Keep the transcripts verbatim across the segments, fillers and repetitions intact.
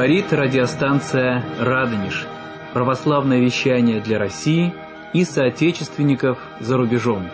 Говорит радиостанция «Радонеж». Православное вещание для России и соотечественников за рубежом.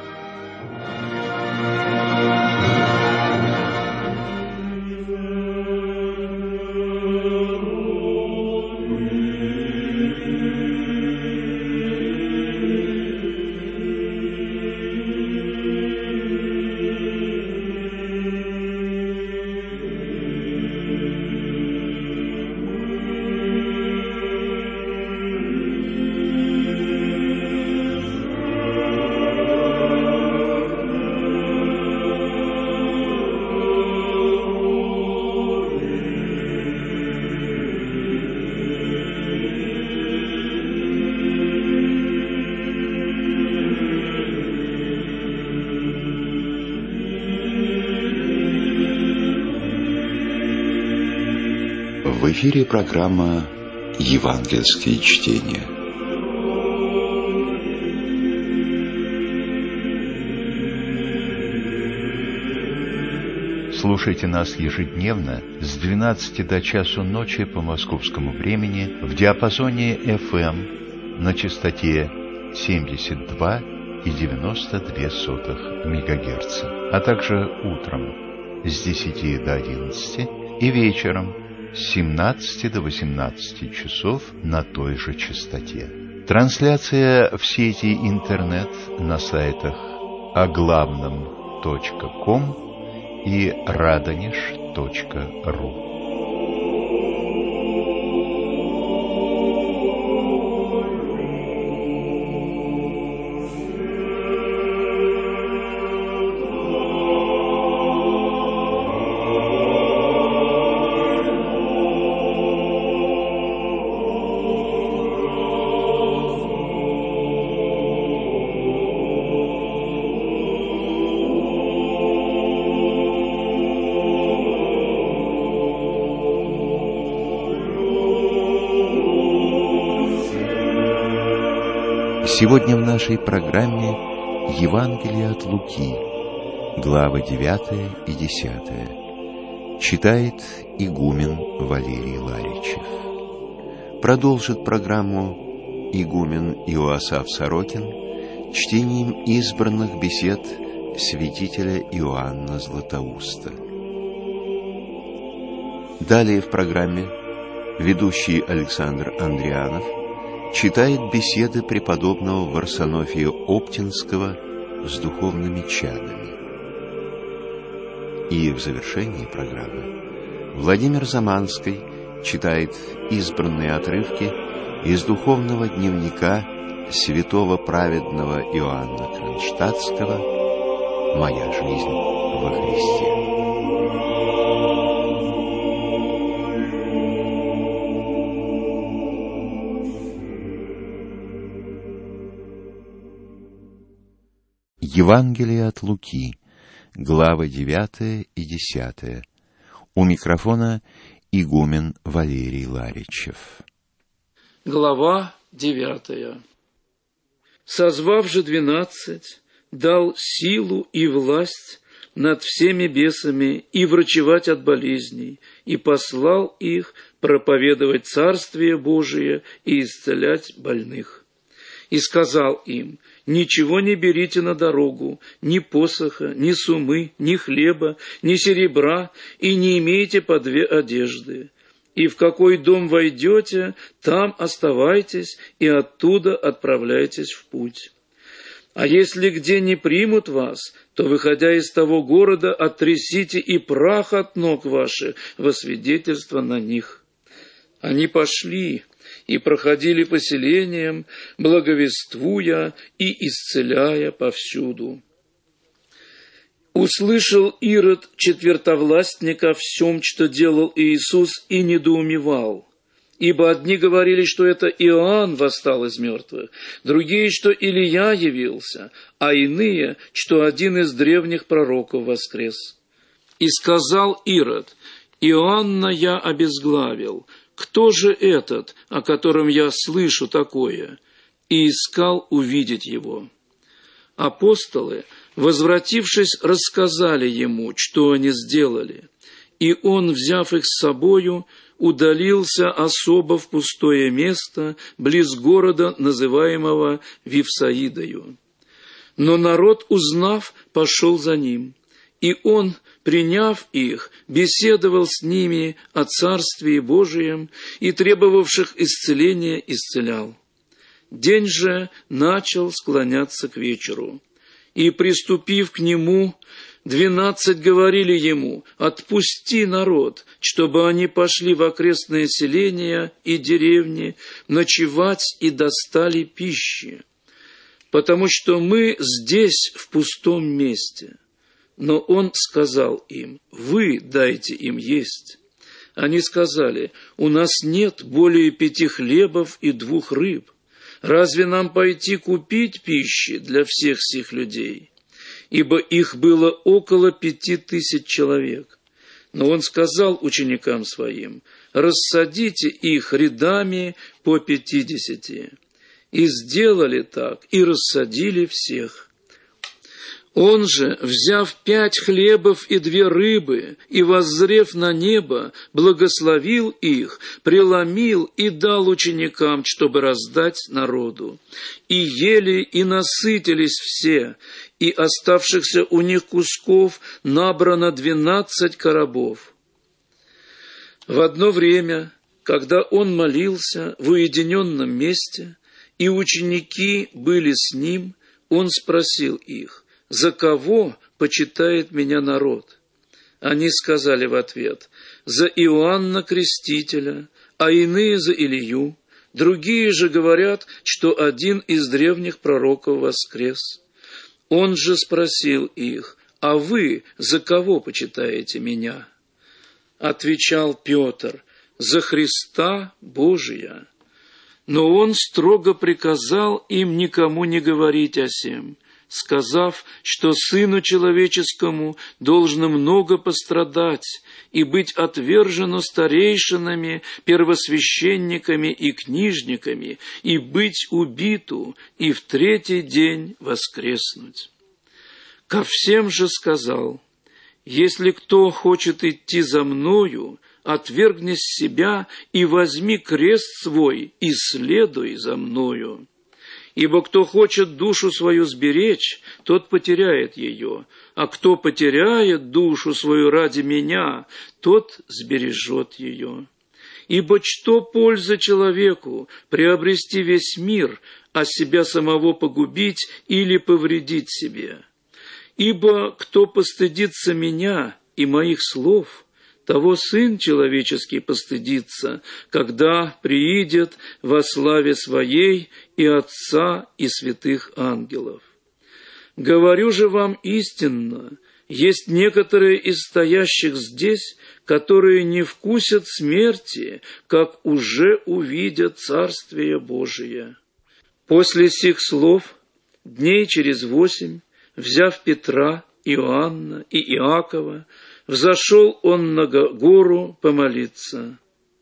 В эфире программа «Евангельские чтения». Слушайте нас ежедневно с двенадцати до часу ночи по московскому времени в диапазоне эф эм на частоте семьдесят два и девяносто две сотых мегагерца, а также утром с десяти до одиннадцати и вечером с семнадцати до восемнадцати часов на той же частоте. Трансляция в сети интернет на сайтах оглавном точка ком и радонеж точка ру. Сегодня в нашей программе Евангелие от Луки, главы девятая и десятая. Читает игумен Валерий Ларичев. Продолжит программу игумен Иоасаф Сорокин чтением избранных бесед святителя Иоанна Златоуста. Далее в программе ведущий Александр Андрианов читает беседы преподобного Варсонофия Оптинского с духовными чадами. И в завершении программы Владимир Заманский читает избранные отрывки из духовного дневника святого праведного Иоанна Кронштадтского «Моя жизнь во Христе». Евангелие от Луки, главы девятая и десятая. У микрофона игумен Валерий Ларичев. Глава девятая. Созвав же двенадцать, дал силу и власть над всеми бесами и врачевать от болезней, и послал их проповедовать Царствие Божие и исцелять больных. И сказал им: ничего не берите на дорогу, ни посоха, ни сумы, ни хлеба, ни серебра, и не имейте по две одежды. И в какой дом войдете, там оставайтесь, и оттуда отправляйтесь в путь. А если где не примут вас, то, выходя из того города, оттрясите и прах от ног ваших во свидетельство на них. Они пошли и проходили по селениям, благовествуя и исцеляя повсюду. Услышал Ирод четвертовластника о всем, что делал Иисус, и недоумевал. Ибо одни говорили, что это Иоанн восстал из мертвых, другие, что Илия явился, а иные, что один из древних пророков воскрес. И сказал Ирод: Иоанна я обезглавил. Кто же этот, о котором я слышу такое? И искал увидеть его. Апостолы, возвратившись, рассказали ему, что они сделали. И он, взяв их с собою, удалился особо в пустое место, близ города, называемого Вифсаидою. Но народ, узнав, пошел за ним, и он, приняв их, беседовал с ними о Царствии Божием и требовавших исцеления исцелял. День же начал склоняться к вечеру, и, приступив к нему, двенадцать говорили ему: «Отпусти народ, чтобы они пошли в окрестные селения и деревни ночевать и достали пищи, потому что мы здесь в пустом месте». Но он сказал им: «Вы дайте им есть». Они сказали: «У нас нет более пяти хлебов и двух рыб. Разве нам пойти купить пищи для всех сих людей?» Ибо их было около пяти тысяч человек. Но он сказал ученикам своим: «Рассадите их рядами по пятидесяти». И сделали так, и рассадили всех. Он же, взяв пять хлебов и две рыбы, и воззрев на небо, благословил их, преломил и дал ученикам, чтобы раздать народу. И ели, и насытились все, и оставшихся у них кусков набрано двенадцать коробов. В одно время, когда он молился в уединенном месте, и ученики были с ним, он спросил их: «За кого почитает меня народ?» Они сказали в ответ: «За Иоанна Крестителя, а иные за Илию, другие же говорят, что один из древних пророков воскрес». Он же спросил их: «А вы за кого почитаете меня?» Отвечал Петр: «За Христа Божия». Но он строго приказал им никому не говорить о сем, сказав, что Сыну Человеческому должно много пострадать и быть отвержено старейшинами, первосвященниками и книжниками, и быть убиту, и в третий день воскреснуть. Ко всем же сказал: «Если кто хочет идти за мною, отвергни себя и возьми крест свой, и следуй за мною. Ибо кто хочет душу свою сберечь, тот потеряет ее, а кто потеряет душу свою ради меня, тот сбережет ее. Ибо что польза человеку приобрести весь мир, а себя самого погубить или повредить себе? Ибо кто постыдится меня и моих слов, того Сын Человеческий постыдится, когда приидет во славе Своей и Отца и святых ангелов. Говорю же вам истинно, есть некоторые из стоящих здесь, которые не вкусят смерти, как уже увидят Царствие Божие». После сих слов, дней через восемь, взяв Петра, Иоанна и Иакова, взошел он на гору помолиться.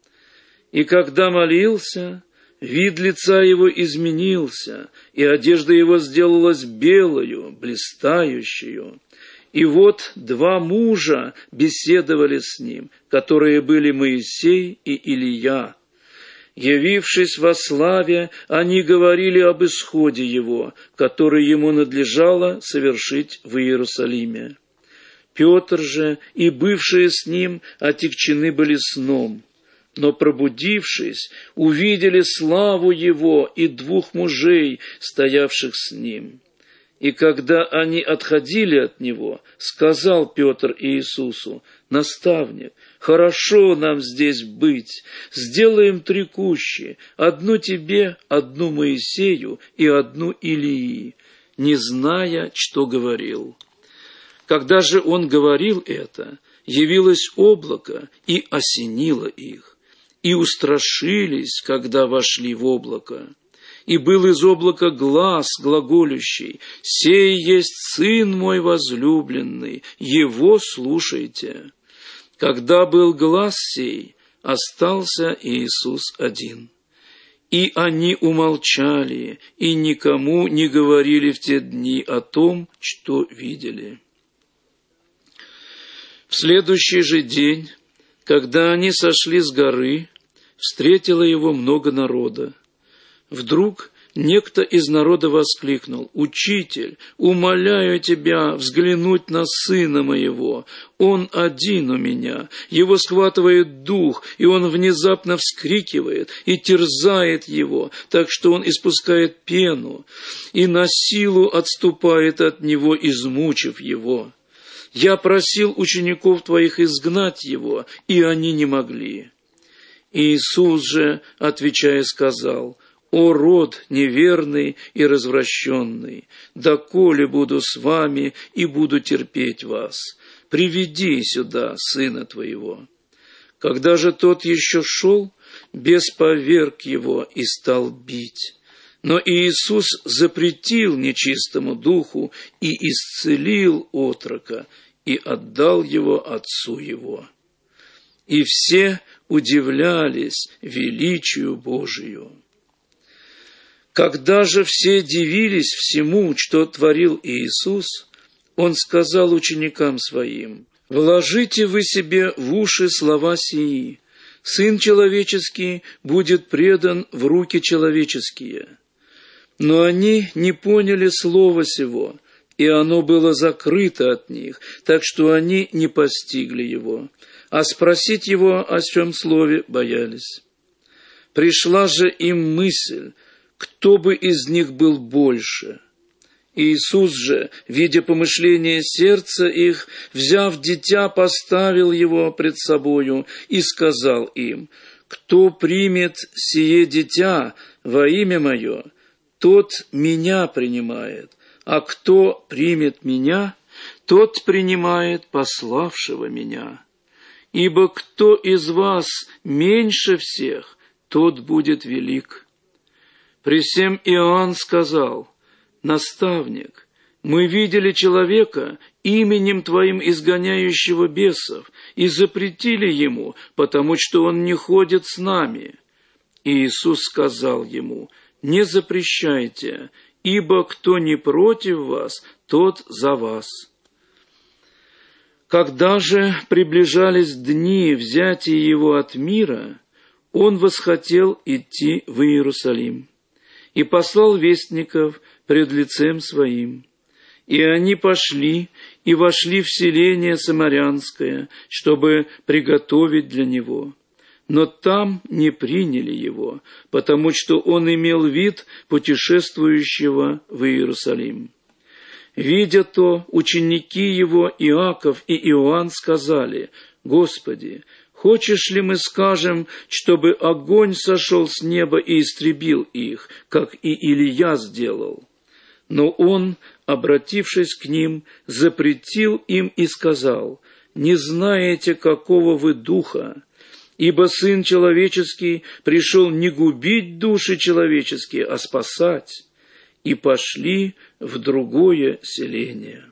И когда молился, вид лица его изменился, и одежда его сделалась белою, блистающую. И вот два мужа беседовали с ним, которые были Моисей и Илия. Явившись во славе, они говорили об исходе его, который ему надлежало совершить в Иерусалиме. Петр же и бывшие с ним отягчены были сном, но, пробудившись, увидели славу его и двух мужей, стоявших с ним. И когда они отходили от него, сказал Петр Иисусу: «Наставник, хорошо нам здесь быть, сделаем три кущи, одну тебе, одну Моисею и одну Илии», не зная, что говорил. Когда же он говорил это, явилось облако и осенило их, и устрашились, когда вошли в облако. И был из облака глас глаголющий: «Сей есть Сын мой возлюбленный, Его слушайте». Когда был глас сей, остался Иисус один. И они умолчали, и никому не говорили в те дни о том, что видели. В следующий же день Когда они сошли с горы, встретило его много народа. Вдруг некто из народа воскликнул: «Учитель, умоляю тебя взглянуть на сына моего. Он один у меня, его схватывает дух, и он внезапно вскрикивает и терзает его, так что он испускает пену, и на силу отступает от него, измучив его. Я просил учеников твоих изгнать его, и они не могли». Иисус же, отвечая, сказал: «О род неверный и развращенный, доколе буду с вами и буду терпеть вас? Приведи сюда сына твоего». Когда же тот еще шел, бес поверг его и стал бить. Но Иисус запретил нечистому духу и исцелил отрока, и отдал его отцу его. И все удивлялись величию Божию. Когда же все дивились всему, что творил Иисус, Он сказал ученикам Своим: «Вложите вы себе в уши слова сии. Сын человеческий будет предан в руки человеческие». Но они не поняли слова сего, и оно было закрыто от них, так что они не постигли его, а спросить его о сем слове боялись. Пришла же им мысль, кто бы из них был больше. Иисус же, видя помышление сердца их, взяв дитя, поставил его пред собою и сказал им: «Кто примет сие дитя во имя мое, тот меня принимает, а кто примет меня, тот принимает пославшего меня. Ибо кто из вас меньше всех, тот будет велик». При сем Иоанн сказал: «Наставник, мы видели человека, именем Твоим изгоняющего бесов, и запретили ему, потому что он не ходит с нами». И Иисус сказал ему: «Не запрещайте, ибо кто не против вас, тот за вас». Когда же приближались дни взятия его от мира, он восхотел идти в Иерусалим и послал вестников пред лицем своим. И они пошли и вошли в селение Самарянское, чтобы приготовить для него. Но там не приняли его, потому что он имел вид путешествующего в Иерусалим. Видя то, ученики его Иаков и Иоанн сказали: «Господи, хочешь ли мы скажем, чтобы огонь сошел с неба и истребил их, как и Илия сделал?» Но он, обратившись к ним, запретил им и сказал: «Не знаете, какого вы духа, ибо Сын Человеческий пришел не губить души человеческие, а спасать». И пошли в другое селение.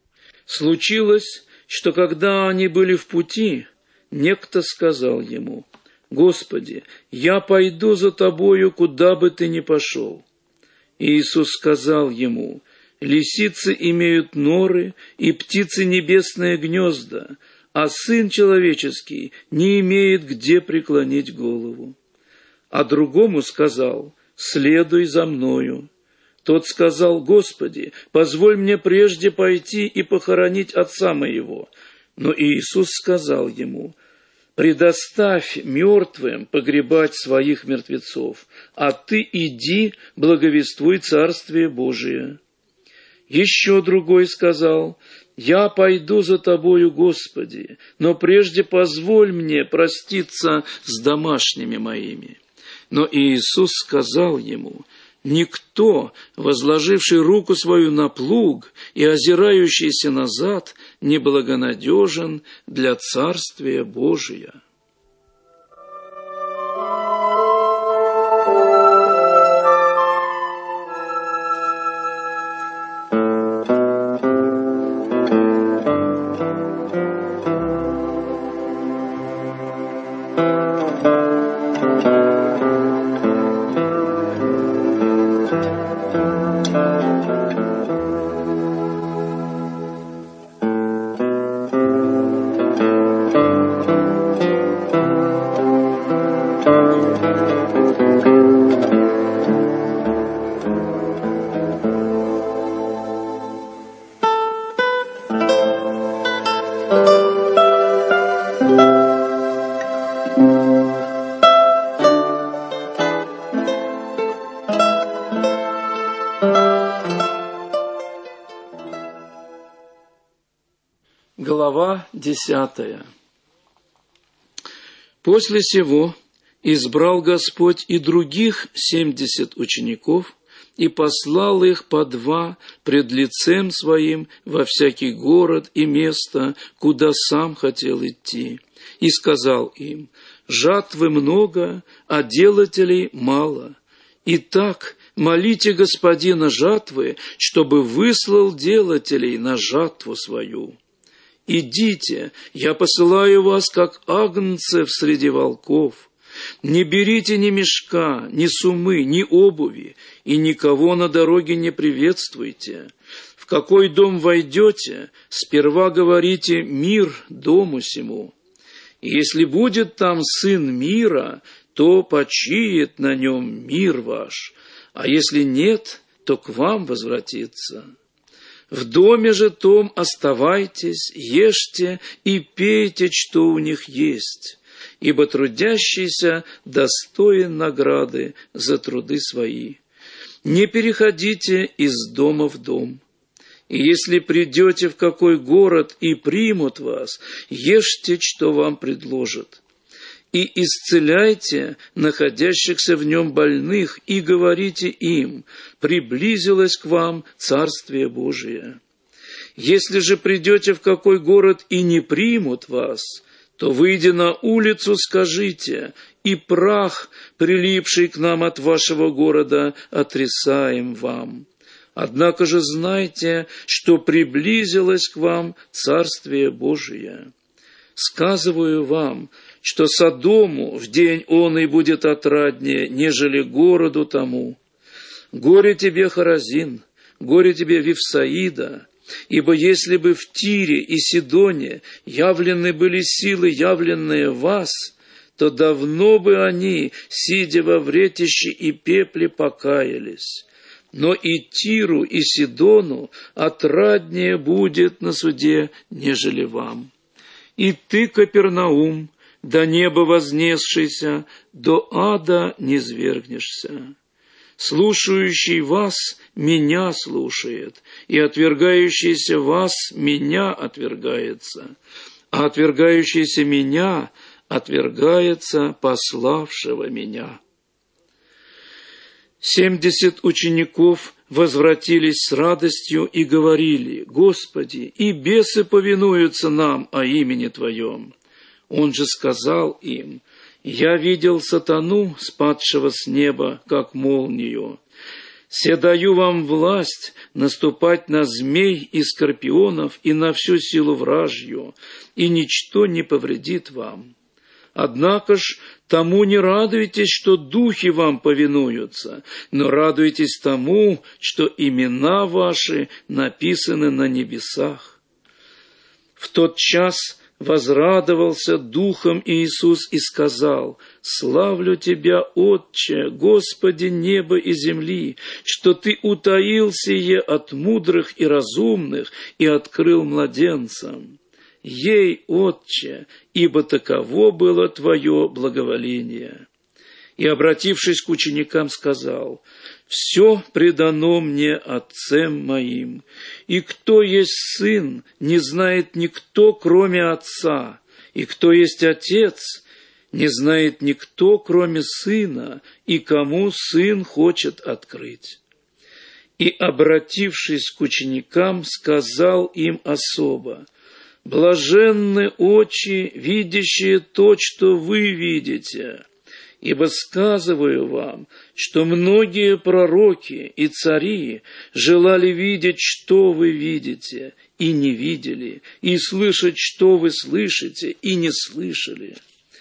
Случилось, что когда они были в пути, некто сказал ему: «Господи, я пойду за тобою, куда бы ты ни пошел». И Иисус сказал ему: «Лисицы имеют норы, и птицы небесные гнезда, а Сын Человеческий не имеет где преклонить голову». А другому сказал: «Следуй за мною». Тот сказал: «Господи, позволь мне прежде пойти и похоронить отца моего». Но Иисус сказал ему: «Предоставь мертвым погребать своих мертвецов, а ты иди, благовествуй Царствие Божие». Еще другой сказал: «Я пойду за тобою, Господи, но прежде позволь мне проститься с домашними моими». Но Иисус сказал ему: «Никто, возложивший руку свою на плуг и озирающийся назад, не благонадежен для Царствия Божия». Глава десятая. После сего избрал Господь и других семьдесят учеников, и послал их по два пред лицем Своим во всякий город и место, куда сам хотел идти, и сказал им: жатвы много, а делателей мало. Итак, молите Господина жатвы, чтобы выслал делателей на жатву свою. Идите, я посылаю вас, как агнцев среди волков. Не берите ни мешка, ни сумы, ни обуви, и никого на дороге не приветствуйте. В какой дом войдете, сперва говорите: мир дому сему. И если будет там сын мира, то почиет на нем мир ваш, а если нет, то к вам возвратится. В доме же том оставайтесь, ешьте и пейте, что у них есть, ибо трудящийся достоин награды за труды свои. Не переходите из дома в дом. И если придете в какой город и примут вас, ешьте, что вам предложат. И исцеляйте находящихся в нем больных, и говорите им: приблизилось к вам Царствие Божие. Если же придете в какой город и не примут вас, то, выйдя на улицу, скажите: и прах, прилипший к нам от вашего города, отрисаем вам. Однако же знайте, что приблизилось к вам Царствие Божие. Сказываю вам, что Содому в день он и будет отраднее, нежели городу тому. Горе тебе, Хоразин, горе тебе, Вифсаида, ибо если бы в Тире и Сидоне явлены были силы, явленные в вас, то давно бы они, сидя во вретище и пепле, покаялись. Но и Тиру, и Сидону отраднее будет на суде, нежели вам. И ты, Капернаум, до неба вознесшийся, до ада не низвергнешься. Слушающий вас меня слушает, и отвергающийся вас меня отвергается, а отвергающийся меня отвергается пославшего меня. Семьдесят учеников возвратились с радостью и говорили: Господи, и бесы повинуются нам о имени Твоем. Он же сказал им: я видел сатану, спадшего с неба, как молнию. Се даю вам власть наступать на змей и скорпионов и на всю силу вражью, и ничто не повредит вам. Однако ж тому не радуйтесь, что духи вам повинуются, но радуйтесь тому, что имена ваши написаны на небесах. В тот час возрадовался духом Иисус и сказал: «Славлю Тебя, Отче, Господи неба и земли, что Ты утаил сие от мудрых и разумных и открыл младенцам. Ей, Отче, ибо таково было Твое благоволение». И, обратившись к ученикам, сказал: «Все предано мне Отцем моим, и кто есть Сын, не знает никто, кроме Отца, и кто есть Отец, не знает никто, кроме Сына, и кому Сын хочет открыть». И, обратившись к ученикам, сказал им особо: «Блаженны очи, видящие то, что вы видите. Ибо сказываю вам, что многие пророки и цари желали видеть, что вы видите, и не видели, и слышать, что вы слышите, и не слышали».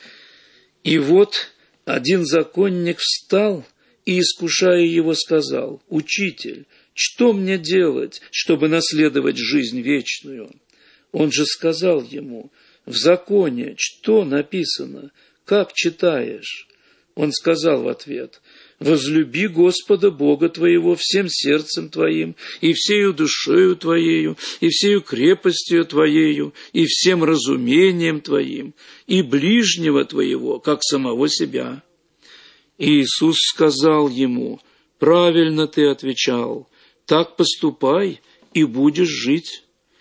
И вот один законник встал и, искушая его, сказал: «Учитель, что мне делать, чтобы наследовать жизнь вечную?» Он же сказал ему: «В законе что написано? Как читаешь?» Он сказал в ответ: «Возлюби Господа Бога твоего всем сердцем твоим, и всею душою твоею, и всею крепостью твоею, и всем разумением твоим, и ближнего твоего, как самого себя». И Иисус сказал ему: «Правильно ты отвечал, так поступай, и будешь жить».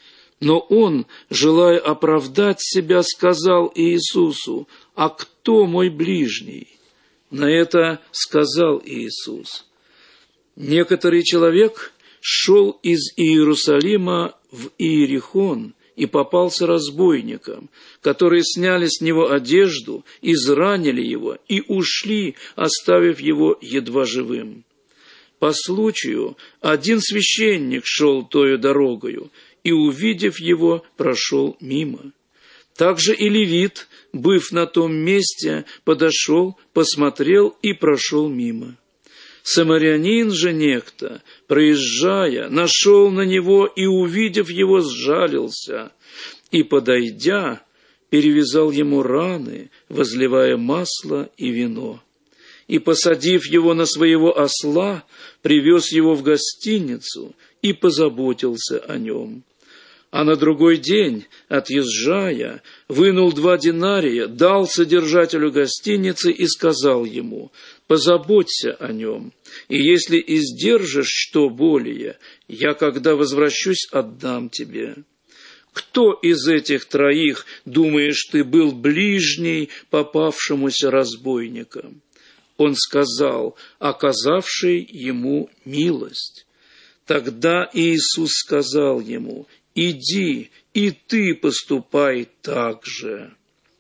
Но он, желая оправдать себя, сказал Иисусу: «А кто мой ближний?» На это сказал Иисус: «Некоторый человек шел из Иерусалима в Иерихон и попался разбойникам, которые сняли с него одежду, изранили его и ушли, оставив его едва живым. По случаю один священник шел тою дорогою, и, увидев его, прошел мимо. Также и левит, быв на том месте, подошел, посмотрел и прошел мимо. Самарянин же некто, проезжая, нашел на него и, увидев его, сжалился, и, подойдя, перевязал ему раны, возливая масло и вино. И, посадив его на своего осла, привез его в гостиницу и позаботился о нем. А на другой день, отъезжая, вынул два динария, дал содержателю гостиницы и сказал ему: «Позаботься о нем, и если издержишь что более, я, когда возвращусь, отдам тебе». Кто из этих троих, думаешь ты, был ближний попавшемуся разбойникам? Он сказал: оказавший ему милость. Тогда Иисус сказал ему: «Иди, и ты поступай так же».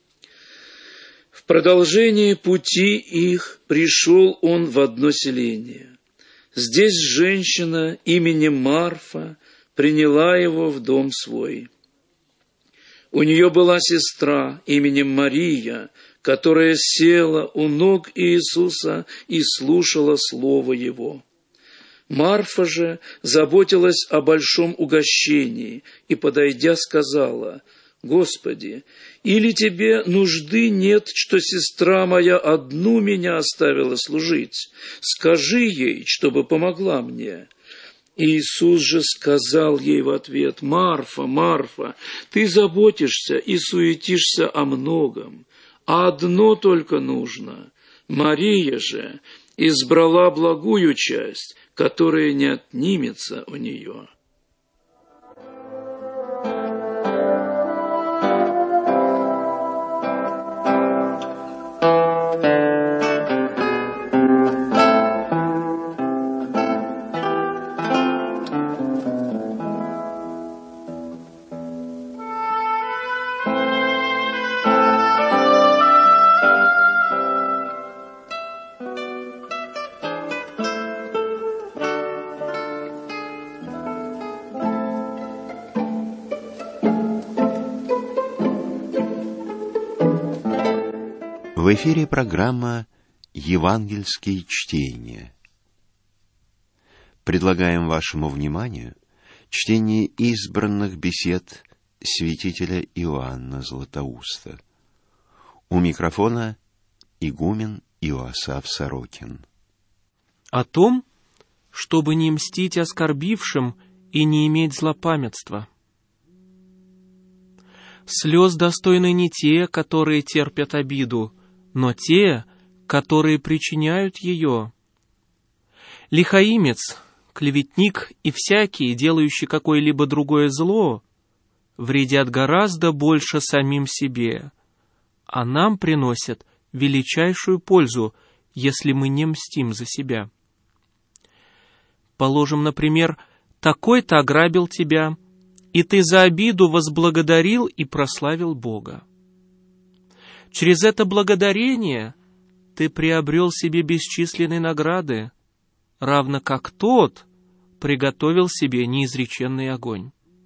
В продолжение пути их пришел он в одно селение. Здесь женщина именем Марфа приняла его в дом свой. У нее была сестра именем Мария, которая села у ног Иисуса и слушала слово Его. Марфа же заботилась о большом угощении и, подойдя, сказала: «Господи, или тебе нужды нет, что сестра моя одну меня оставила служить? Скажи ей, чтобы помогла мне». Иисус же сказал ей в ответ: «Марфа, Марфа, ты заботишься и суетишься о многом, а одно только нужно. Мария же избрала благую часть, которая не отнимется у нее». В эфире программа «Евангельские чтения». Предлагаем вашему вниманию чтение избранных бесед святителя Иоанна Златоуста. У микрофона игумен Иоасаф Сорокин. О том, чтобы не мстить оскорбившим и не иметь злопамятства. Слез достойны не те, которые терпят обиду, но те, которые причиняют ее. Лихаимец, клеветник и всякий, делающий какое-либо другое зло, вредят гораздо больше самим себе, а нам приносят величайшую пользу, если мы не мстим за себя. Положим, например, такой-то ограбил тебя, и ты за обиду возблагодарил и прославил Бога. Через это благодарение ты приобрел себе бесчисленные награды, равно как тот приготовил себе неизреченный огонь.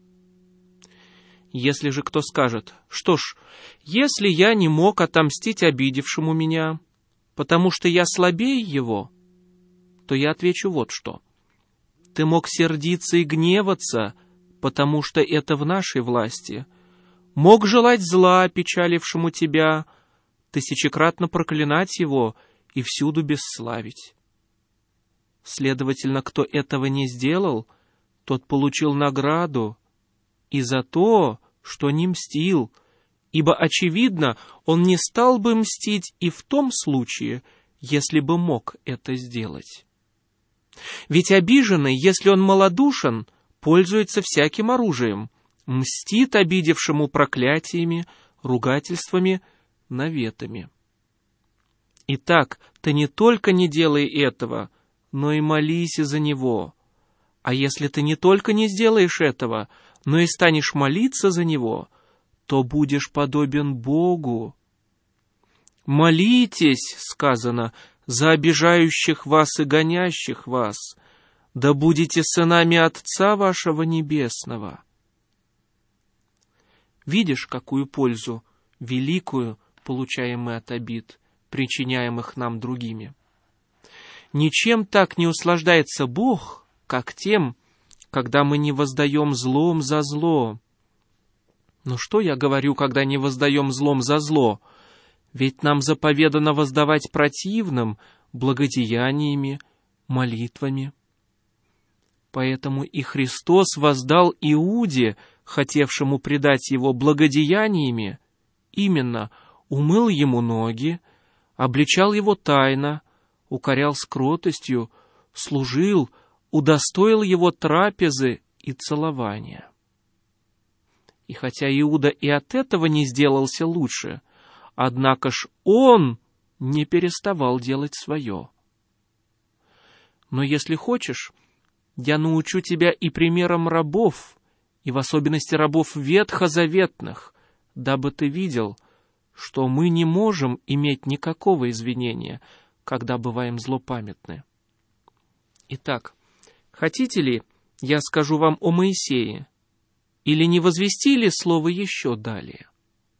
Если же кто скажет: что ж, если я не мог отомстить обидевшему меня, потому что я слабее его, то я отвечу вот что. Ты мог сердиться и гневаться, потому что это в нашей власти. Мог желать зла опечалившему тебя, тысячекратно проклинать его и всюду бесславить. Следовательно, кто этого не сделал, тот получил награду и за то, что не мстил, ибо, очевидно, он не стал бы мстить и в том случае, если бы мог это сделать. Ведь обиженный, если он малодушен, пользуется всяким оружием, мстит обидевшему проклятиями, ругательствами, наветами. Итак, ты не только не делай этого, но и молись за него. А если ты не только не сделаешь этого, но и станешь молиться за него, то будешь подобен Богу. Молитесь, сказано, за обижающих вас и гонящих вас, да будете сынами Отца вашего Небесного. Видишь, какую пользу великую получаем мы от обид, причиняемых нам другими? Ничем так не услаждается Бог, как тем, когда мы не воздаем злом за зло. Но что я говорю, когда не воздаем злом за зло? Ведь нам заповедано воздавать противным благодеяниями, молитвами. Поэтому и Христос воздал Иуде, хотевшему предать его, благодеяниями, именно умыл ему ноги, обличал его тайно, укорял с кротостью, служил, удостоил его трапезы и целования. И хотя Иуда и от этого не сделался лучше, однако ж он не переставал делать свое. Но если хочешь, я научу тебя и примерам рабов, и в особенности рабов ветхозаветных, дабы ты видел, что мы не можем иметь никакого извинения, когда бываем злопамятны. Итак, хотите ли, я скажу вам о Моисее, или не возвести ли слово еще далее?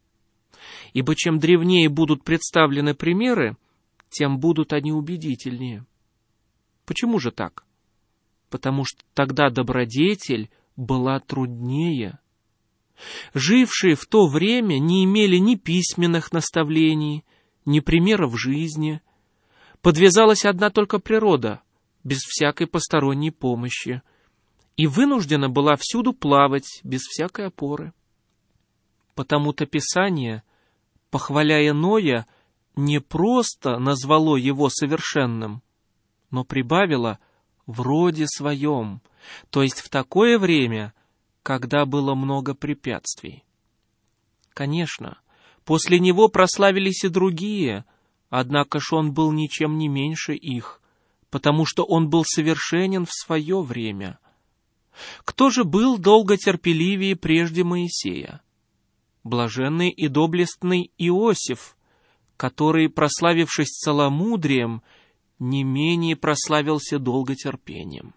Ибо чем древнее будут представлены примеры, тем будут они убедительнее. Почему же так? Потому что тогда добродетель была труднее. Жившие в то время не имели ни письменных наставлений, ни примеров жизни. Подвязалась одна только природа, без всякой посторонней помощи, и вынуждена была всюду плавать, без всякой опоры. Потому-то Писание, похваляя Ноя, не просто назвало его совершенным, но прибавило в роде своем, то есть в такое время, когда было много препятствий. Конечно, после него прославились и другие, однако ж он был ничем не меньше их, потому что он был совершенен в свое время. Кто же был долготерпеливее прежде Моисея? Блаженный и доблестный Иосиф, который, прославившись целомудрием, не менее прославился долготерпением.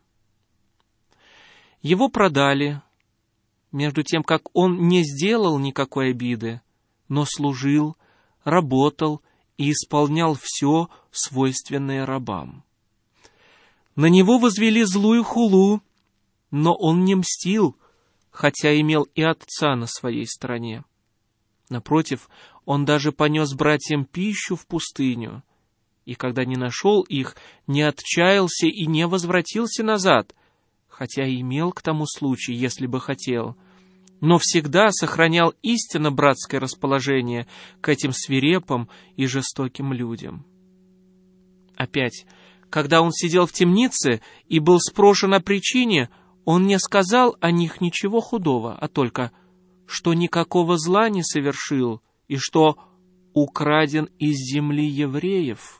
Его продали, между тем, как он не сделал никакой обиды, но служил, работал и исполнял все, свойственное рабам. На него возвели злую хулу, но он не мстил, хотя имел и отца на своей стороне. Напротив, он даже понес братьям пищу в пустыню, и когда не нашел их, не отчаялся и не возвратился назад, хотя имел к тому случай, если бы хотел, но всегда сохранял истинно братское расположение к этим свирепым и жестоким людям. Опять, когда он сидел в темнице и был спрошен о причине, он не сказал о них ничего худого, а только, что никакого зла не совершил и что украден из земли евреев.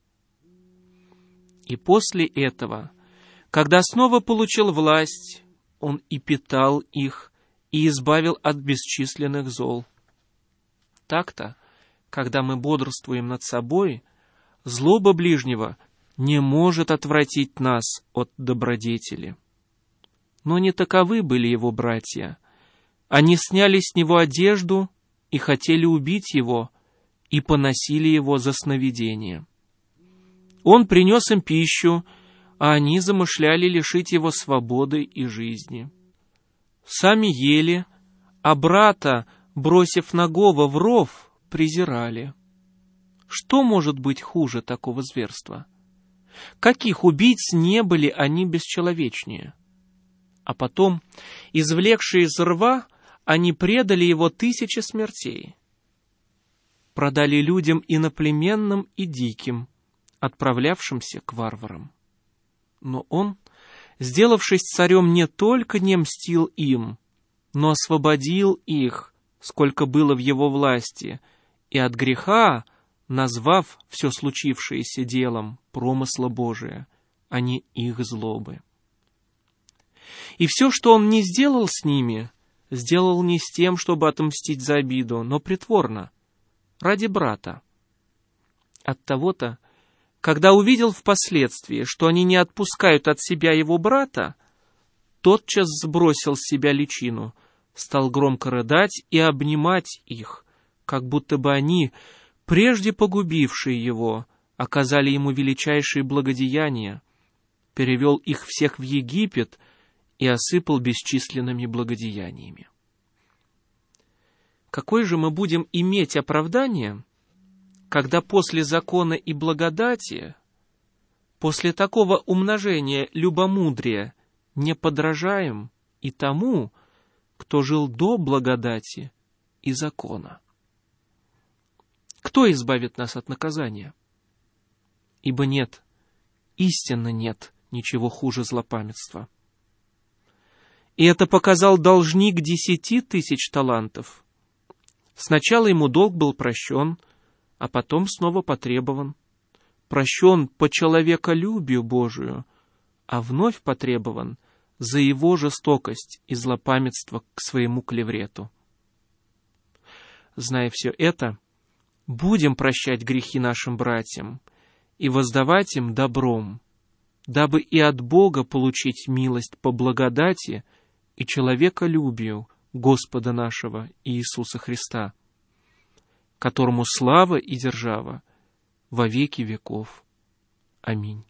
И после этого, когда снова получил власть, он и питал их, и избавил от бесчисленных зол. Так-то, когда мы бодрствуем над собой, злоба ближнего не может отвратить нас от добродетели. Но не таковы были его братья. Они сняли с него одежду и хотели убить его, и поносили его за сновидение. Он принес им пищу, а они замышляли лишить его свободы и жизни. Сами ели, а брата, бросив нагого в ров, презирали. Что может быть хуже такого зверства? Каких убийц не были они бесчеловечнее? А потом, извлекшие из рва, они предали его тысяче смертей. Продали людям иноплеменным и диким, отправлявшимся к варварам. Но он, сделавшись царем, не только не мстил им, но освободил их, сколько было в его власти, и от греха, назвав все случившееся делом промысла Божия, а не их злобы. И все, что он не сделал с ними, сделал не с тем, чтобы отомстить за обиду, но притворно, ради брата. От того-то, когда увидел впоследствии, что они не отпускают от себя его брата, тотчас сбросил с себя личину, стал громко рыдать и обнимать их, как будто бы они, прежде погубившие его, оказали ему величайшие благодеяния, перевел их всех в Египет и осыпал бесчисленными благодеяниями. Какое же мы будем иметь оправдание, когда после закона и благодати, после такого умножения любомудрия, не подражаем и тому, кто жил до благодати и закона? Кто избавит нас от наказания? Ибо нет, истинно нет ничего хуже злопамятства. И это показал должник десяти тысяч талантов. Сначала ему долг был прощен, а потом снова потребован. Прощен по человеколюбию Божию, а вновь потребован за его жестокость и злопамятство к своему клеврету. Зная все это, будем прощать грехи нашим братьям и воздавать им добром, дабы и от Бога получить милость по благодати и человеколюбию Господа нашего Иисуса Христа, которому слава и держава во веки веков. Аминь.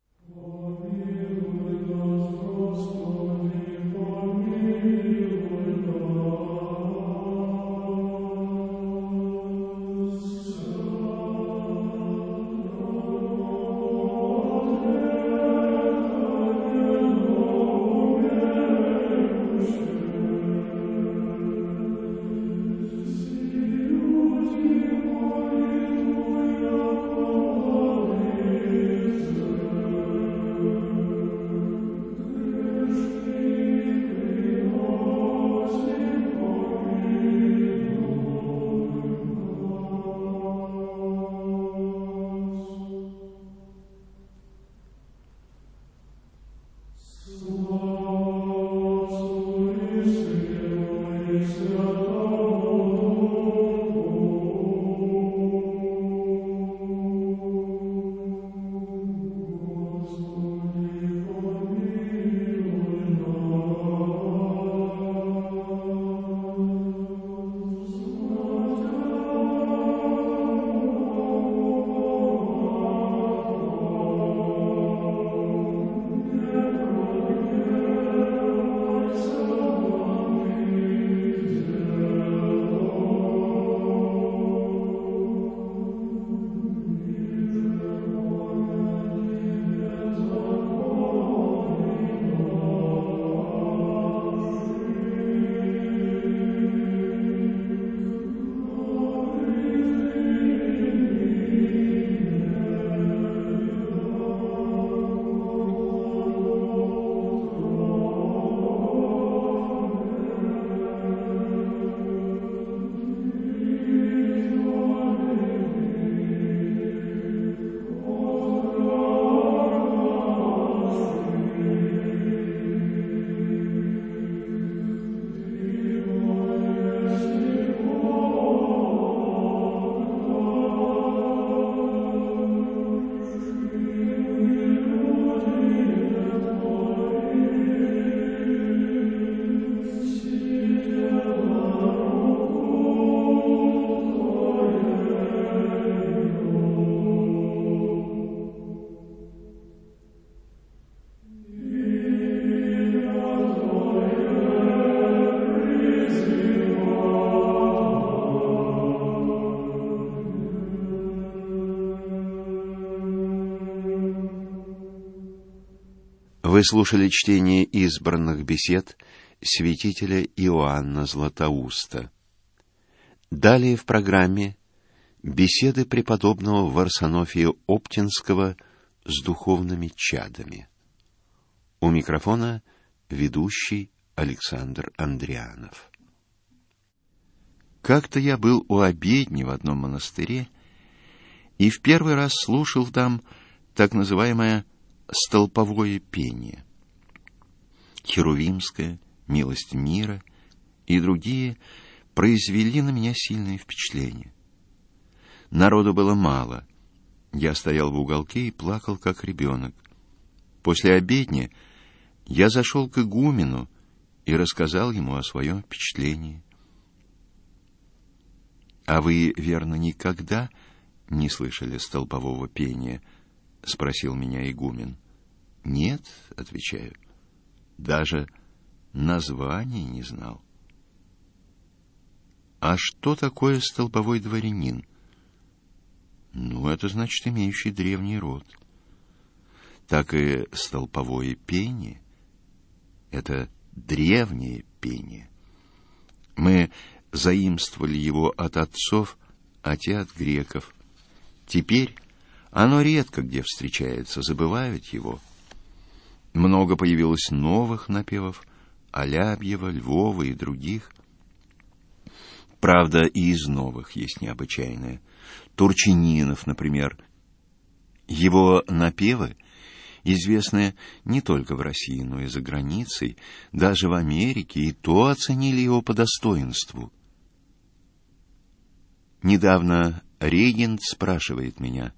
Вы слушали чтение избранных бесед святителя Иоанна Златоуста. Далее в программе беседы преподобного Варсонофия Оптинского с духовными чадами. У микрофона ведущий Александр Андрианов. Как-то я был у обедни в одном монастыре и в первый раз слушал там так называемое столповое пение. Херувимская, «Милость мира» и другие произвели на меня сильное впечатление. Народу было мало. Я стоял в уголке и плакал, как ребенок. После обедни я зашел к игумену и рассказал ему о своем впечатлении. — А вы, верно, никогда не слышали столпового пения? — спросил меня игумен. — Нет, — отвечаю, — даже названия не знал. — А что такое столповой дворянин? — Ну, это значит, имеющий древний род. Так и столповое пение — это древнее пение. Мы заимствовали его от отцов, а те от греков. Теперь оно редко где встречается, забывают его. Много появилось новых напевов, Алябьева, Львова и других. Правда, и из новых есть необычайные. Турчининов, например. Его напевы известны не только в России, но и за границей, даже в Америке, и то оценили его по достоинству. Недавно регент спрашивает меня: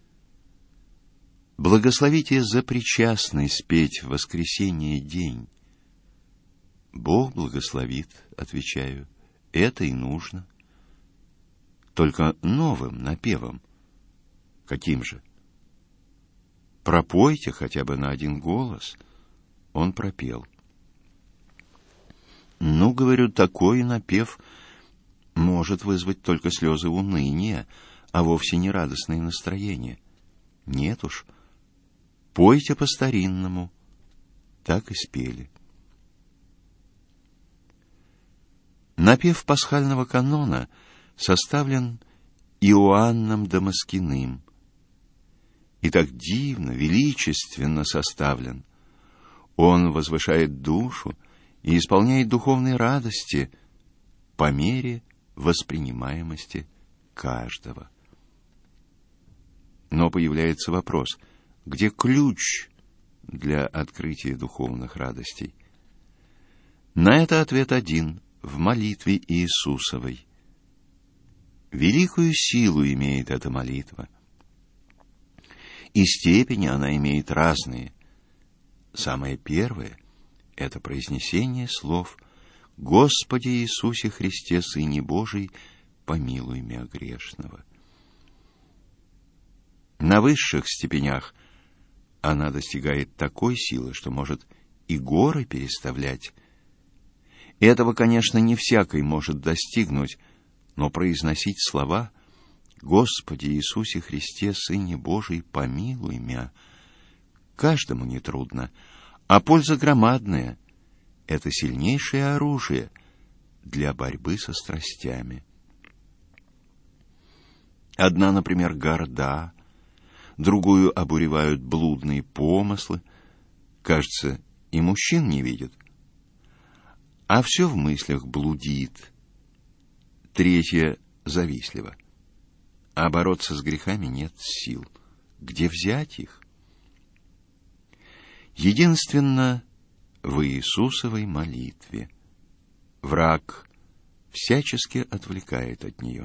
«Благословите за причастный спеть в воскресенье день». «Бог благословит», — отвечаю, — «это и нужно». Только новым напевом. Каким же? Пропойте хотя бы на один голос. Он пропел. Ну, говорю, такой напев может вызвать только слезы уныния, а вовсе не радостное настроение. Нет уж. Пойте по-старинному. Так и спели. Напев пасхального канона составлен Иоанном Дамаскиным. И так дивно, величественно составлен. Он возвышает душу и исполняет духовные радости по мере воспринимаемости каждого. Но появляется вопрос: где ключ для открытия духовных радостей? На это ответ один — в молитве Иисусовой. Великую силу имеет эта молитва. И степени она имеет разные. Самое первое — это произнесение слов: «Господи Иисусе Христе, Сыне Божий, помилуй мя грешного». На высших степенях она достигает такой силы, что может и горы переставлять. Этого, конечно, не всякий может достигнуть, но произносить слова «Господи Иисусе Христе, Сыне Божий, помилуй мя» каждому нетрудно, а польза громадная — это сильнейшее оружие для борьбы со страстями. Одна, например, горда, другую обуревают блудные помыслы, кажется, и мужчин не видит, а все в мыслях блудит. Третья завистлива, а бороться с грехами нет сил. Где взять их? Единственно в Иисусовой молитве. Враг всячески отвлекает от нее.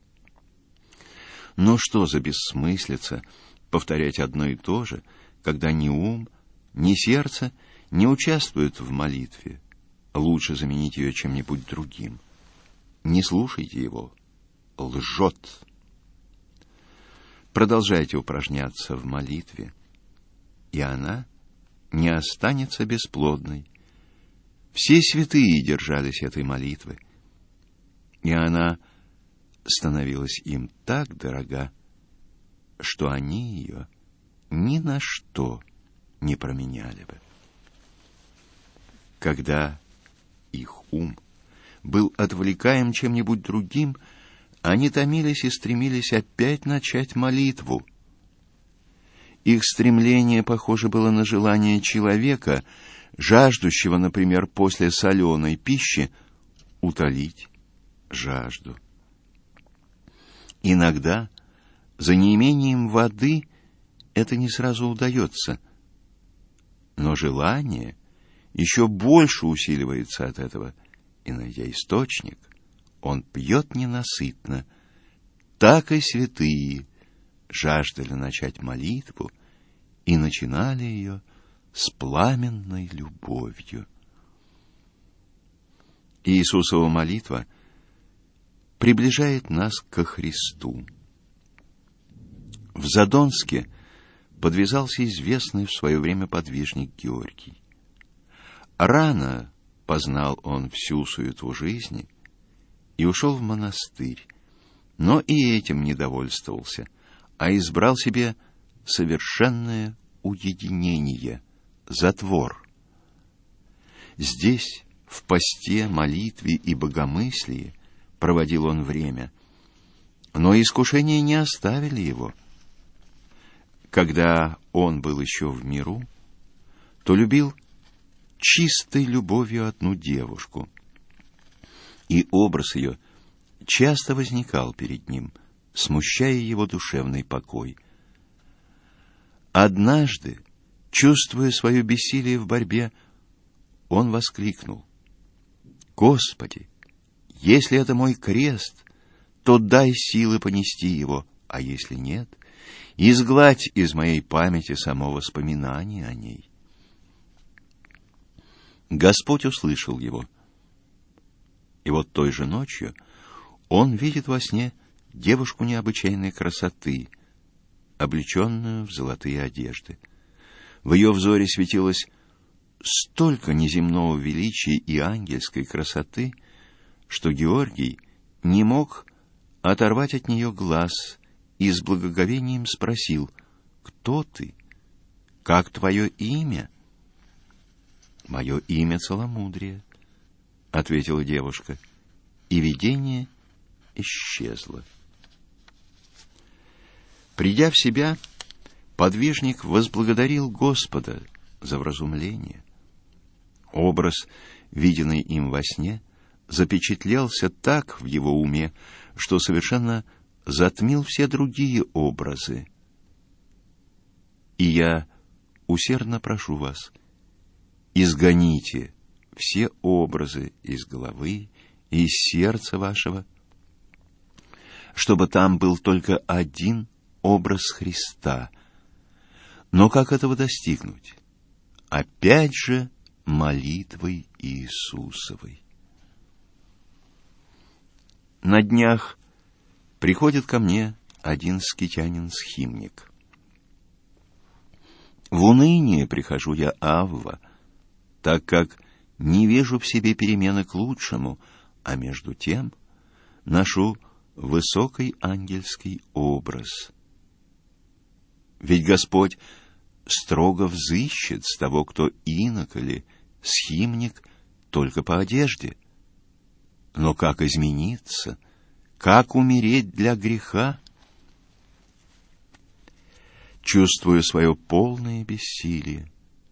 Но что за бессмыслица повторять одно и то же, когда ни ум, ни сердце не участвуют в молитве? Лучше заменить ее чем-нибудь другим. Не слушайте его. Лжет. Продолжайте упражняться в молитве, и она не останется бесплодной. Все святые держались этой молитвы, и она становилась им так дорога, что они ее ни на что не променяли бы. Когда их ум был отвлекаем чем-нибудь другим, они томились и стремились опять начать молитву. Их стремление похоже было на желание человека, жаждущего, например, после соленой пищи, утолить жажду. Иногда за неимением воды это не сразу удается, но желание еще больше усиливается от этого, и, найдя источник, он пьет ненасытно. Так и святые жаждали начать молитву и начинали ее с пламенной любовью. Иисусова молитва приближает нас ко Христу. В Задонске подвязался известный в свое время подвижник Георгий. Рано познал он всю суету жизни и ушел в монастырь, но и этим не довольствовался, а избрал себе совершенное уединение, затвор. Здесь, в посте, молитве и богомыслии, проводил он время, но искушения не оставили его. Когда он был еще в миру, то любил чистой любовью одну девушку, и образ ее часто возникал перед ним, смущая его душевный покой. Однажды, чувствуя свое бессилие в борьбе, он воскликнул: «Господи, если это мой крест, то дай силы понести его, а если нет, изгладь из моей памяти само воспоминание о ней». Господь услышал его. И вот той же ночью он видит во сне девушку необычайной красоты, облеченную в золотые одежды. В ее взоре светилось столько неземного величия и ангельской красоты, что Георгий не мог оторвать от нее глаз и с благоговением спросил: «Кто ты? Как твое имя?» «Мое имя Целомудрие», — ответила девушка, и видение исчезло. Придя в себя, подвижник возблагодарил Господа за вразумление. Образ, виденный им во сне, запечатлелся так в его уме, что совершенно затмил все другие образы. И я усердно прошу вас, изгоните все образы из головы и из сердца вашего, чтобы там был только один образ Христа. Но как этого достигнуть? Опять же, молитвой Иисусовой. На днях приходит ко мне один скитянин-схимник. В уныние прихожу я, Авва, так как не вижу в себе перемены к лучшему, а между тем ношу высокий ангельский образ. Ведь Господь строго взыщет с того, кто инок или схимник, только по одежде. Но как измениться, как умереть для греха? Чувствую свое полное бессилие.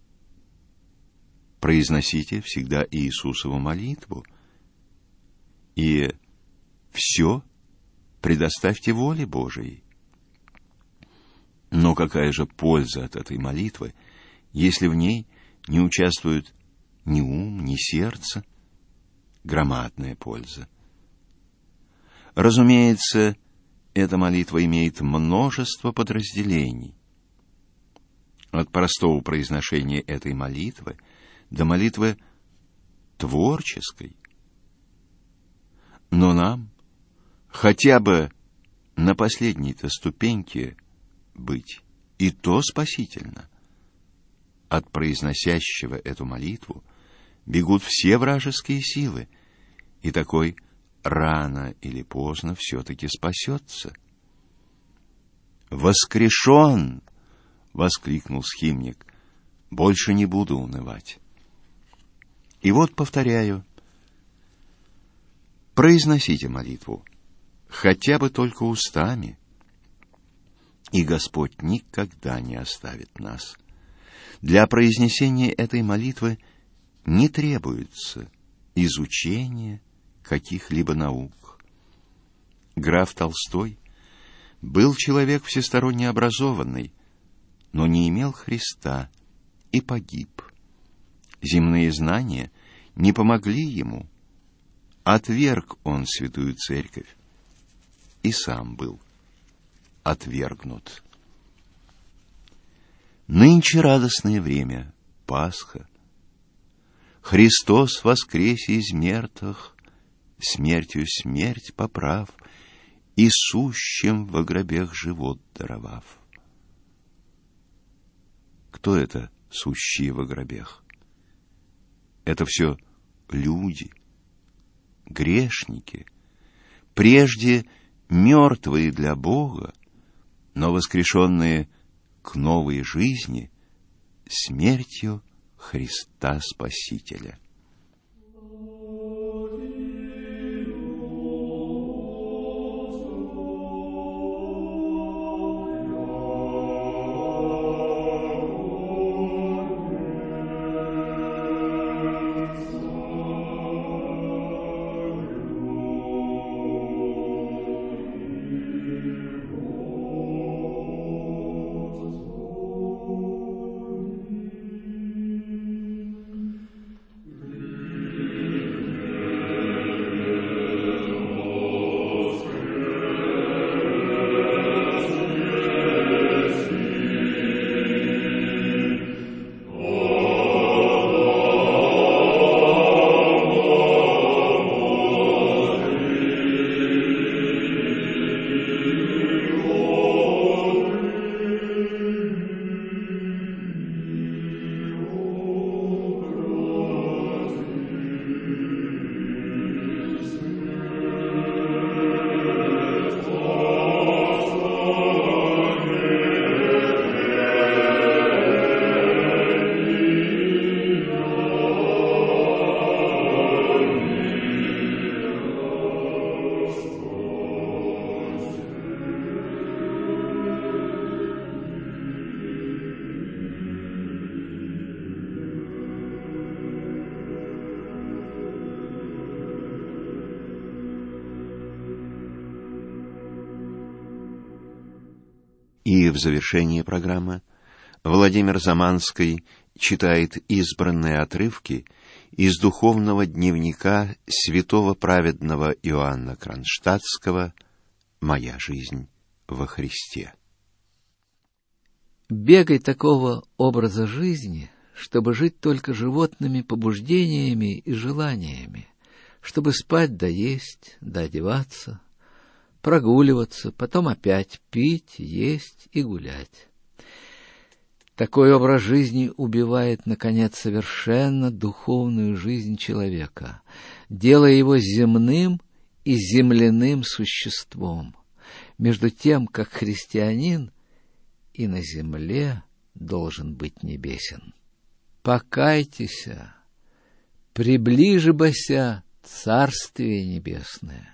Произносите всегда Иисусову молитву и все предоставьте воле Божией. Но какая же польза от этой молитвы, если в ней не участвуют ни ум, ни сердце? Громадная польза. Разумеется, эта молитва имеет множество подразделений. От простого произношения этой молитвы до молитвы творческой. Но нам хотя бы на последней-то ступеньке быть, и то спасительно. От произносящего эту молитву бегут все вражеские силы, и такой рано или поздно все-таки спасется. «Воскрешен!» — воскликнул схимник. «Больше не буду унывать». И вот повторяю, произносите молитву, хотя бы только устами, и Господь никогда не оставит нас. Для произнесения этой молитвы не требуется изучение каких-либо наук. Граф Толстой был человек всесторонне образованный, но не имел Христа и погиб. Земные знания не помогли ему. Отверг он святую церковь и сам был отвергнут. Нынче радостное время, Пасха. Христос воскресе из мертвых, смертью смерть поправ, и сущим во гробех живот даровав. Кто это сущие во гробех? Это все люди, грешники, прежде мертвые для Бога, но воскрешенные к новой жизни смертью Христа Спасителя. И в завершении программы Владимир Заманский читает избранные отрывки из духовного дневника святого праведного Иоанна Кронштадтского «Моя жизнь во Христе». Бегай такого образа жизни, чтобы жить только животными побуждениями и желаниями, чтобы спать да есть, да одеваться, прогуливаться, потом опять пить, есть и гулять. Такой образ жизни убивает, наконец, совершенно духовную жизнь человека, делая его земным и земляным существом, между тем, как христианин и на земле должен быть небесен. Покайтеся, приближибося Царствие Небесное.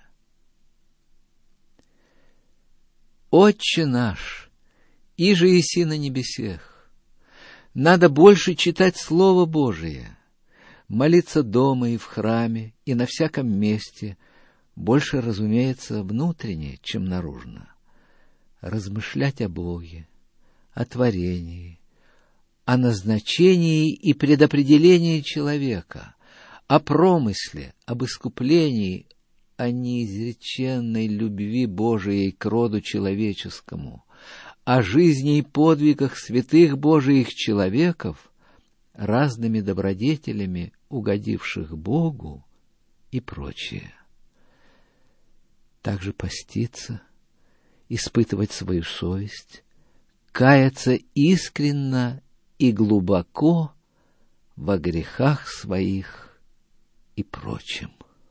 Отче наш, иже еси на небесех. Надо больше читать Слово Божие, молиться дома и в храме, и на всяком месте, больше, разумеется, внутренне, чем наружно. Размышлять о Боге, о творении, о назначении и предопределении человека, о промысле, об искуплении, о неизреченной любви Божией к роду человеческому, о жизни и подвигах святых Божиих человеков, разными добродетелями, угодивших Богу, и прочее. Также поститься, испытывать свою совесть, каяться искренно и глубоко во грехах своих и прочем.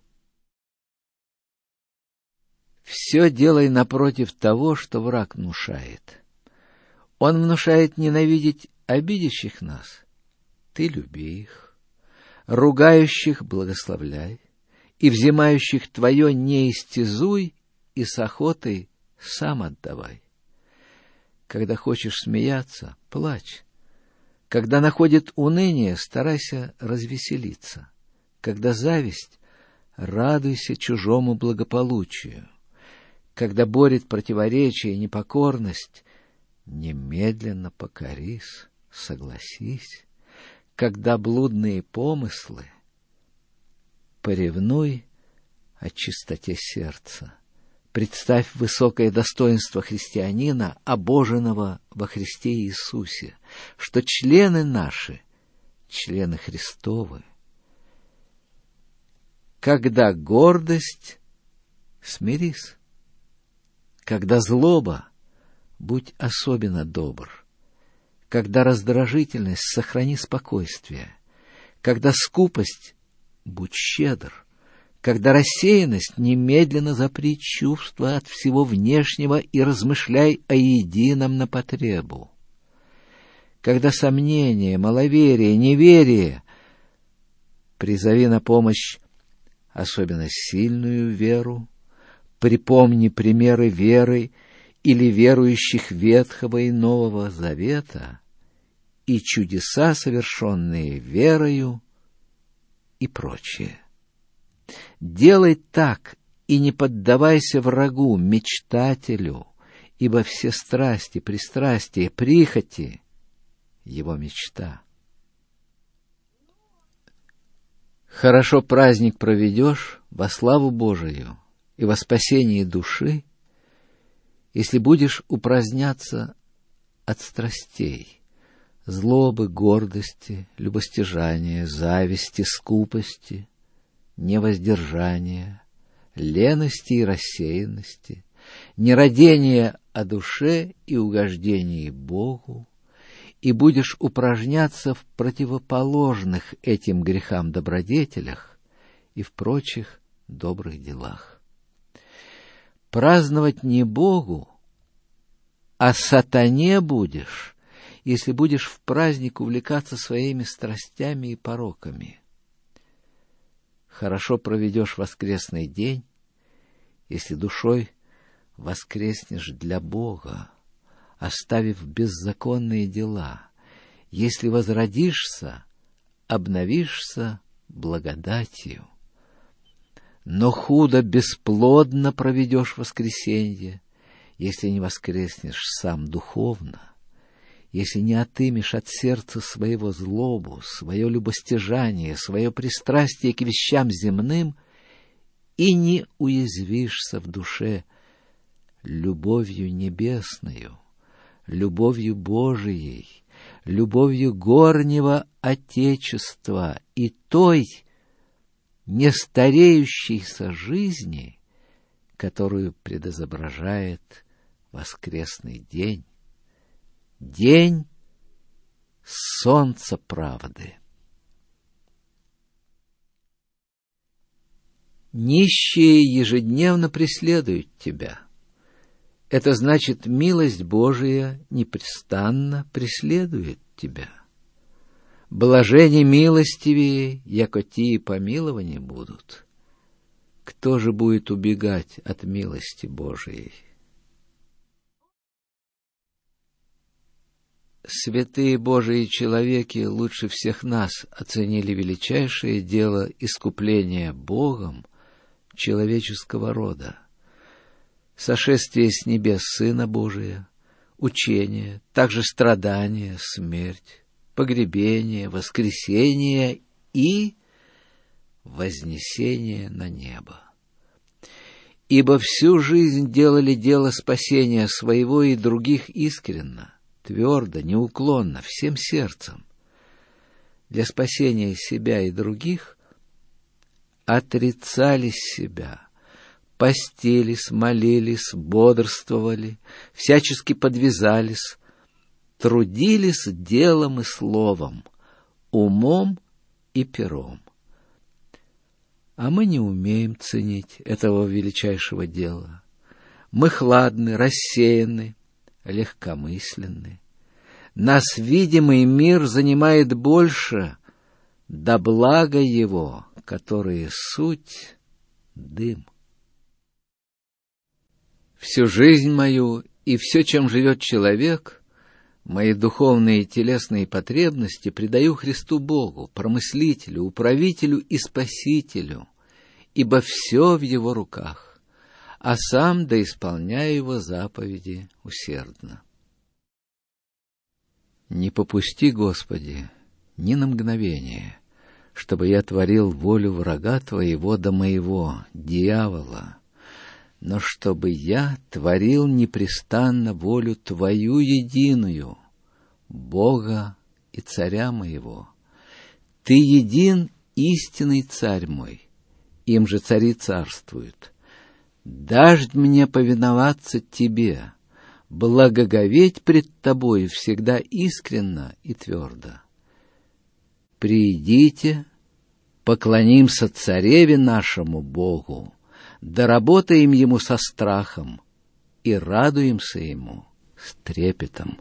Все делай напротив того, что враг внушает. Он внушает ненавидеть обидящих нас. Ты люби их. Ругающих благословляй. И взимающих твое не истязуй, и с охотой сам отдавай. Когда хочешь смеяться, плачь. Когда находит уныние, старайся развеселиться. Когда зависть, радуйся чужому благополучию. Когда борет противоречие и непокорность, немедленно покорись, согласись. Когда блудные помыслы, поревнуй о чистоте сердца. Представь высокое достоинство христианина, обоженного во Христе Иисусе, что члены наши, члены Христовы. Когда гордость, смирись. Когда злоба, будь особенно добр. Когда раздражительность, сохрани спокойствие. Когда скупость, будь щедр. Когда рассеянность, немедленно запри чувства от всего внешнего и размышляй о едином на потребу. Когда сомнение, маловерие, неверие, призови на помощь особенно сильную веру, припомни примеры веры или верующих Ветхого и Нового Завета и чудеса, совершенные верою, и прочее. Делай так и не поддавайся врагу, мечтателю, ибо все страсти, пристрастия, прихоти — его мечта. Хорошо праздник проведешь во славу Божию и во спасение души, если будешь упраздняться от страстей, злобы, гордости, любостяжания, зависти, скупости, невоздержания, лености и рассеянности, нерадения о душе и угождении Богу, и будешь упражняться в противоположных этим грехам добродетелях и в прочих добрых делах. Праздновать не Богу, а сатане будешь, если будешь в праздник увлекаться своими страстями и пороками. Хорошо проведешь воскресный день, если душой воскреснешь для Бога, оставив беззаконные дела, если возродишься, обновишься благодатью. Но худо, бесплодно проведешь воскресенье, если не воскреснешь сам духовно, если не отымешь от сердца своего злобу, свое любостяжание, свое пристрастие к вещам земным и не уязвишься в душе любовью небесною, любовью Божией, любовью горнего Отечества и той нестареющейся жизни, которую предизображает воскресный день, день солнца правды. Нищие ежедневно преследуют тебя. Это значит, милость Божия непрестанно преследует тебя. Блажени милостивее, яко тии помилованы будут. Кто же будет убегать от милости Божией? Святые Божии человеки лучше всех нас оценили величайшее дело искупления Богом человеческого рода. Сошествие с небес Сына Божия, учение, также страдания, смерть, погребение, воскресение и вознесение на небо. Ибо всю жизнь делали дело спасения своего и других искренно, твердо, неуклонно, всем сердцем. Для спасения себя и других отрицали себя, постились, молились, бодрствовали, всячески подвязались, трудились делом и словом, умом и пером. А мы не умеем ценить этого величайшего дела. Мы хладны, рассеяны, легкомысленны. Нас видимый мир занимает больше, да благо его, которые суть дым. Всю жизнь мою и все, чем живет человек, Мои духовные и телесные потребности предаю Христу Богу, промыслителю, управителю и спасителю, ибо все в Его руках, а сам да исполняю Его заповеди усердно. Не попусти, Господи, ни на мгновение, чтобы я творил волю врага Твоего да моего, дьявола, но чтобы я творил непрестанно волю Твою единую, Бога и Царя моего. Ты един истинный Царь мой, им же цари царствуют. Дашь мне повиноваться Тебе, благоговеть пред Тобою всегда искренно и твердо. Придите, поклонимся Цареве нашему Богу, да работаем Ему со страхом и радуемся Ему с трепетом.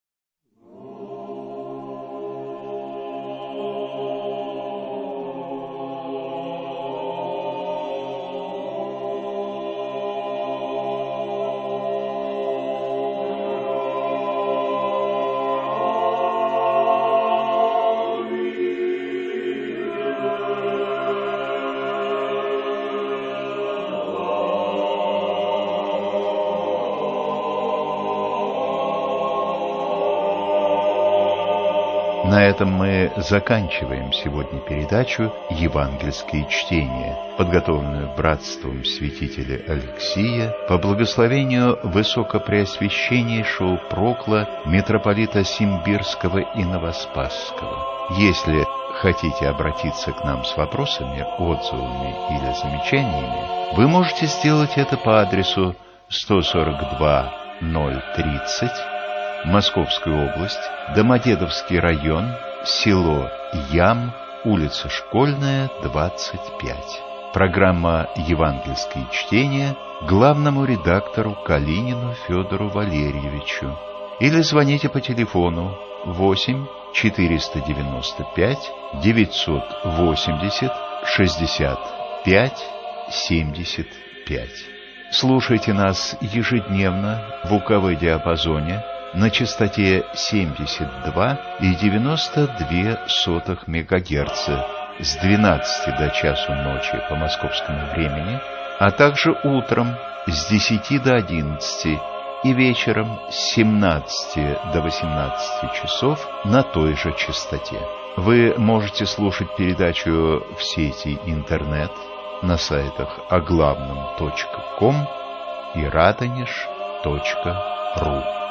На этом мы заканчиваем сегодня передачу «Евангельские чтения», подготовленную братством святителя Алексия по благословению высокопреосвященнейшего прокла митрополита Симбирского и Новоспасского. Если хотите обратиться к нам с вопросами, отзывами или замечаниями, вы можете сделать это по адресу сто сорок два ноль тридцать, Московская область, Домодедовский район, село Ям, улица Школьная, двадцать пять. Программа «Евангельские чтения» главному редактору Калинину Федору Валерьевичу. Или звоните по телефону восемь четыреста девяносто пять девятьсот восемьдесят шестьдесят пять семьдесят пять. Слушайте нас ежедневно в УКВ диапазоне на частоте семьдесят два и девяносто две сотых мегагерца с двенадцати до часу ночи по московскому времени, а также утром с десяти до одиннадцати и вечером с семнадцати до восемнадцати часов на той же частоте. Вы можете слушать передачу в сети интернет на сайтах оглавном точка ком и радонеж точка ру.